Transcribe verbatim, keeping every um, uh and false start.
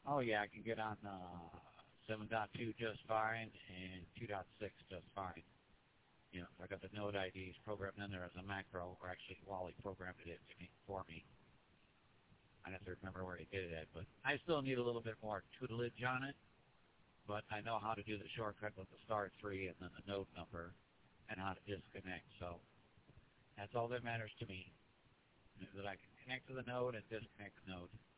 Oh yeah, I can get on uh, seven point two just fine and two point six just fine. You know, I got the node I Ds programmed in there as a macro, or actually Wally programmed it to me, for me. I have to remember where he did it at, but I still need a little bit more tutelage on it. But I know how to do the shortcut with the star three and then the node number and how to disconnect. So that's all that matters to me, is that I can connect to the node and disconnect the node.